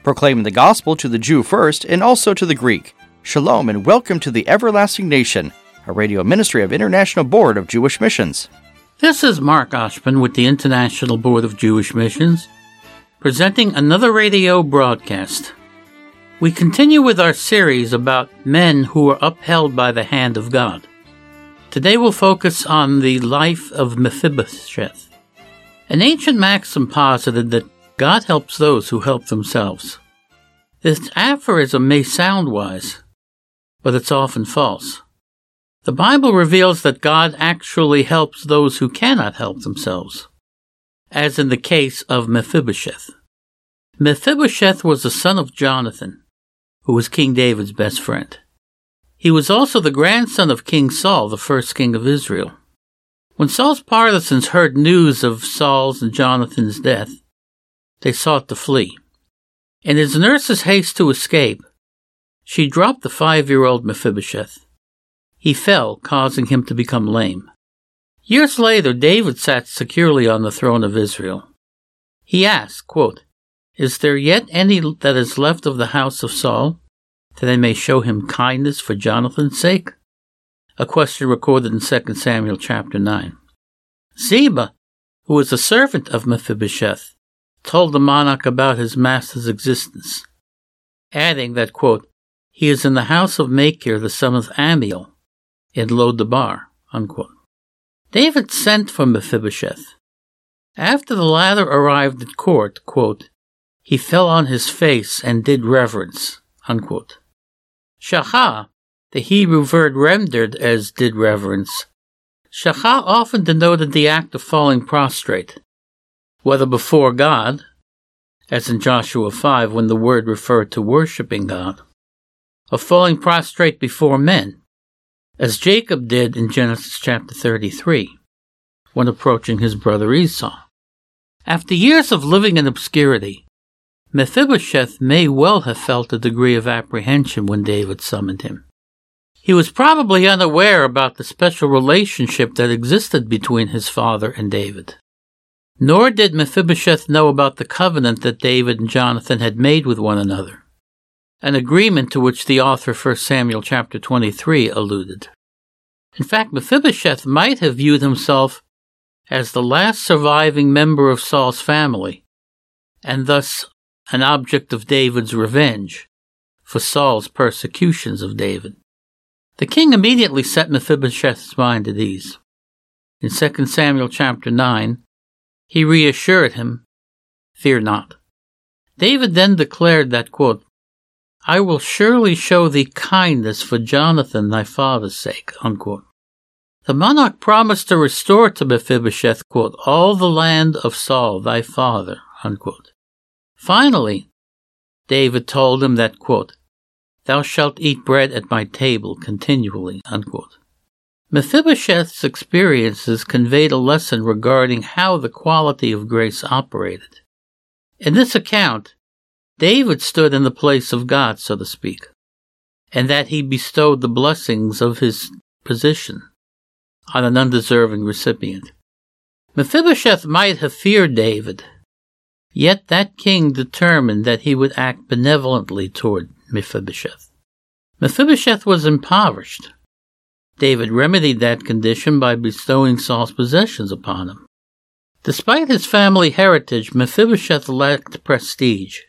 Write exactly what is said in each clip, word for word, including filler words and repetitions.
proclaiming the gospel to the Jew first and also to the Greek. Shalom and welcome to the Everlasting Nation, a radio ministry of International Board of Jewish Missions. This is Mark Oshman with the International Board of Jewish Missions, presenting another radio broadcast. We continue with our series about men who were upheld by the hand of God. Today we'll focus on the life of Mephibosheth. An ancient maxim posited that God helps those who help themselves. This aphorism may sound wise, but it's often false. The Bible reveals that God actually helps those who cannot help themselves, as in the case of Mephibosheth. Mephibosheth was the son of Jonathan, who was King David's best friend. He was also the grandson of King Saul, the first king of Israel. When Saul's partisans heard news of Saul's and Jonathan's death, they sought to flee. In his nurse's haste to escape, she dropped the five-year-old Mephibosheth. He fell, causing him to become lame. Years later, David sat securely on the throne of Israel. He asked, quote, "Is there yet any that is left of the house of Saul, that I may show him kindness for Jonathan's sake?" A question recorded in Second Samuel chapter nine. Ziba, who was a servant of Mephibosheth, told the monarch about his master's existence, adding that, quote, "He is in the house of Machir, the son of Ammiel, in Lo-debar," unquote. David sent for Mephibosheth. After the latter arrived at court, quote, "he fell on his face and did reverence," unquote. Shachah, the Hebrew word rendered as did reverence, Shachah often denoted the act of falling prostrate, whether before God, as in Joshua five when the word referred to worshiping God, or falling prostrate before men, as Jacob did in Genesis chapter thirty-three, when approaching his brother Esau. After years of living in obscurity, Mephibosheth may well have felt a degree of apprehension when David summoned him. He was probably unaware about the special relationship that existed between his father and David. Nor did Mephibosheth know about the covenant that David and Jonathan had made with one another, an agreement to which the author of First Samuel chapter twenty-three alluded. In fact, Mephibosheth might have viewed himself as the last surviving member of Saul's family, and thus an object of David's revenge for Saul's persecutions of David. The king immediately set Mephibosheth's mind at ease. In Second Samuel chapter nine, he reassured him, "Fear not." David then declared that, quote, "I will surely show thee kindness for Jonathan thy father's sake," unquote. The monarch promised to restore to Mephibosheth, quote, "all the land of Saul thy father," unquote. Finally, David told him that, quote, "thou shalt eat bread at my table continually," unquote. Mephibosheth's experiences conveyed a lesson regarding how the quality of grace operated. In this account, David stood in the place of God, so to speak, and that he bestowed the blessings of his position on an undeserving recipient. Mephibosheth might have feared David, yet that king determined that he would act benevolently toward Mephibosheth. Mephibosheth was impoverished. David remedied that condition by bestowing Saul's possessions upon him. Despite his family heritage, Mephibosheth lacked prestige.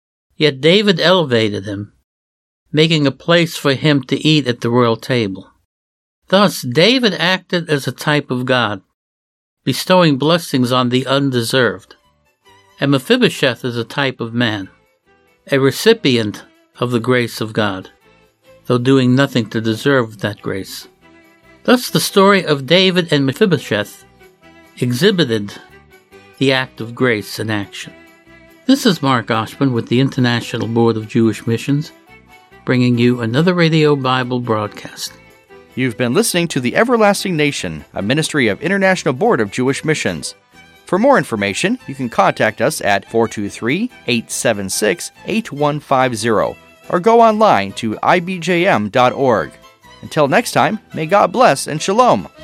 Yet David elevated him, making a place for him to eat at the royal table. Thus, David acted as a type of God, bestowing blessings on the undeserved. And Mephibosheth is a type of man, a recipient of the grace of God, though doing nothing to deserve that grace. Thus, the story of David and Mephibosheth exhibited the act of grace in action. This is Mark Oshman with the International Board of Jewish Missions, bringing you another radio Bible broadcast. You've been listening to The Everlasting Nation, a ministry of International Board of Jewish Missions. For more information, you can contact us at four two three, eight seven six, eight one five zero or go online to I B J M dot org. Until next time, may God bless and shalom.